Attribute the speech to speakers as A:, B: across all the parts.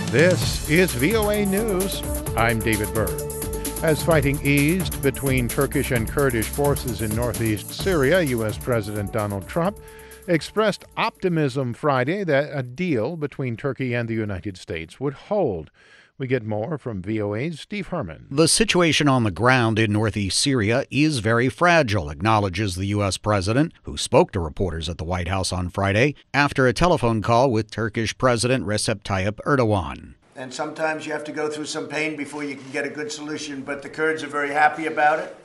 A: This is VOA News. I'm David Byrd. As fighting eased between Turkish and Kurdish forces in northeast Syria, U.S. President Donald Trump expressed optimism Friday that a deal between Turkey and the United States would hold. We get more from VOA's Steve Herman.
B: The situation on the ground in northeast Syria is very fragile, acknowledges the U.S. president, who spoke to reporters at the White House on Friday after a telephone call with Turkish President Recep Tayyip Erdogan.
C: And sometimes you have to go through some pain before you can get a good solution, but the Kurds are very happy about it.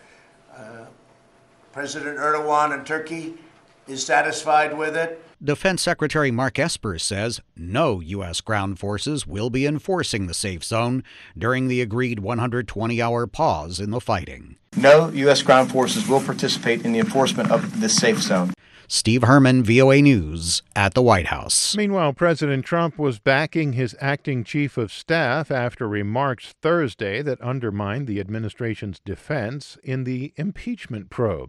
C: President Erdogan in Turkey is satisfied with it.
B: Defense Secretary Mark Esper says no U.S. ground forces will be enforcing the safe zone during the agreed 120-hour pause in the fighting.
D: No U.S. ground forces will participate in the enforcement of the safe zone.
B: Steve Herman, VOA News, at the White House.
A: Meanwhile, President Trump was backing his acting chief of staff after remarks Thursday that undermined the administration's defense in the impeachment probe.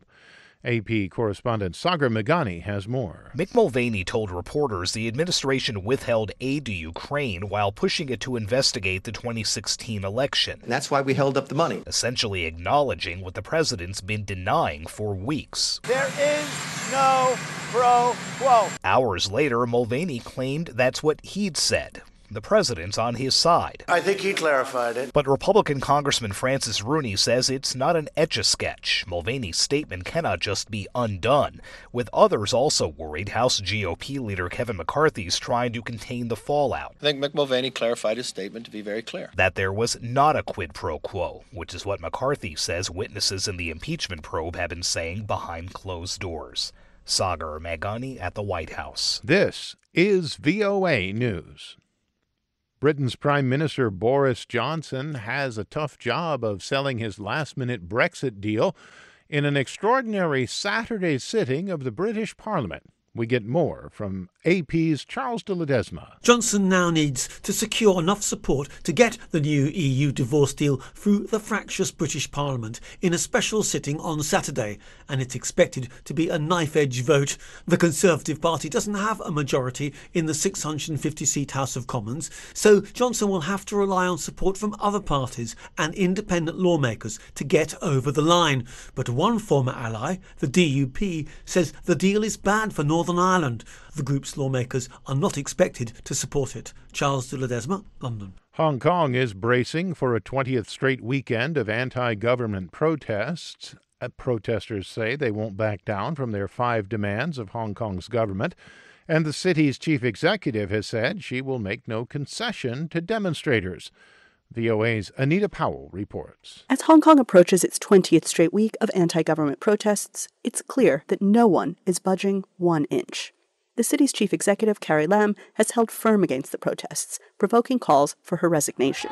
A: AP correspondent Sagar Meghani has more.
E: Mick Mulvaney told reporters the administration withheld aid to Ukraine while pushing it to investigate the 2016 election.
F: And that's why we held up the money.
E: Essentially acknowledging what the president's been denying for weeks.
C: There is no pro quo.
E: Hours later, Mulvaney claimed that's what he'd said. The president's on his side.
C: I think he clarified it.
E: But Republican Congressman Francis Rooney says it's not an etch-a-sketch. Mulvaney's statement cannot just be undone, with others also worried House GOP leader Kevin McCarthy's trying to contain the fallout.
F: I think Mick Mulvaney clarified his statement to be very clear.
E: That there was not a quid pro quo, which is what McCarthy says witnesses in the impeachment probe have been saying behind closed doors. Sagar Meghani at the White House.
A: This is VOA News. Britain's Prime Minister Boris Johnson has a tough job of selling his last-minute Brexit deal in an extraordinary Saturday sitting of the British Parliament. We get more from AP's Charles de Ledesma.
G: Johnson now needs to secure enough support to get the new EU divorce deal through the fractious British Parliament in a special sitting on Saturday, and it's expected to be a knife-edge vote. The Conservative Party doesn't have a majority in the 650-seat House of Commons, so Johnson will have to rely on support from other parties and independent lawmakers to get over the line. But one former ally, the DUP, says the deal is bad for Northern Ireland. The group's lawmakers are not expected to support it. Charles de Ledesma, London.
A: Hong Kong is bracing for a 20th straight weekend of anti-government protests. Protesters say they won't back down from their 5 demands of Hong Kong's government, and the city's chief executive has said she will make no concession to demonstrators. VOA's Anita Powell reports.
H: As Hong Kong approaches its 20th straight week of anti-government protests, it's clear that no one is budging 1 inch. The city's chief executive, Carrie Lam, has held firm against the protests, provoking calls for her resignation.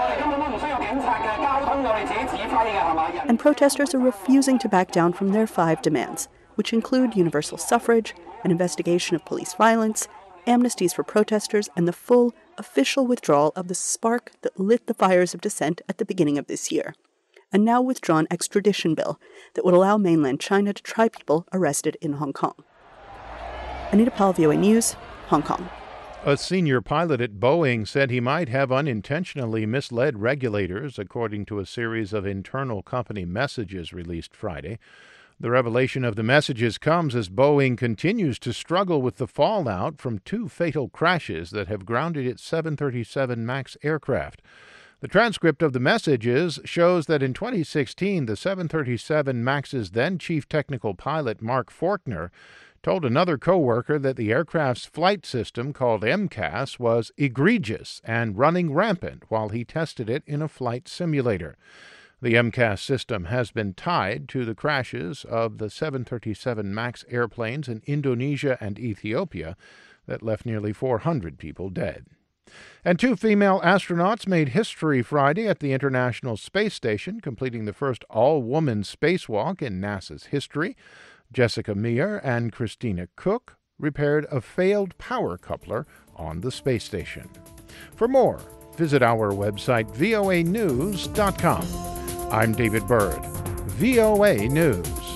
H: And protesters are refusing to back down from their 5 demands, which include universal suffrage, an investigation of police violence, amnesties for protesters, and the full official withdrawal of the spark that lit the fires of dissent at the beginning of this year. A now withdrawn extradition bill that would allow mainland China to try people arrested in Hong Kong. Anita Powell, VOA News, Hong Kong.
A: A senior pilot at Boeing said he might have unintentionally misled regulators, according to a series of internal company messages released Friday. The revelation of the messages comes as Boeing continues to struggle with the fallout from 2 fatal crashes that have grounded its 737 MAX aircraft. The transcript of the messages shows that in 2016, the 737 MAX's then chief technical pilot, Mark Faulkner, told another coworker that the aircraft's flight system, called MCAS, was egregious and running rampant while he tested it in a flight simulator. The MCAS system has been tied to the crashes of the 737 MAX airplanes in Indonesia and Ethiopia that left nearly 400 people dead. And 2 female astronauts made history Friday at the International Space Station, completing the first all-woman spacewalk in NASA's history. Jessica Meir and Christina Cook repaired a failed power coupler on the space station. For more, visit our website, voanews.com. I'm David Byrd, VOA News.